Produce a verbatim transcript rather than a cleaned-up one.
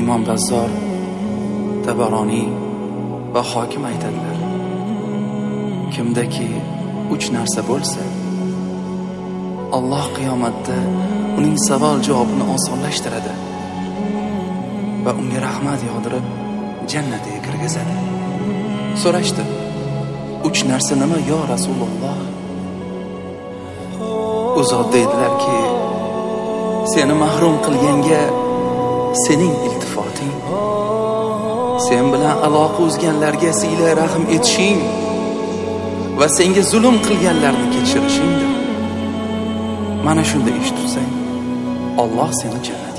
Imom Bazzor, Tabaroniy va Hokim aytadilar: kimdaki uch narsa bo'lsa, Alloh qiyomatda uning savol javobini osonlashtiradi va unga rahmat yog'dirib jannatiga kirgizadi. So'rashdi: uch narsa nima yo Rasululloh? U zot deydilarki: seni mahrum qilganga sening iltifoting, sen bilan aloqa uzganlarga siyla rahm etishing va senga zulm qilganlarni kechirishingdir. Mana shunda ish tutsang, Alloh seni jannat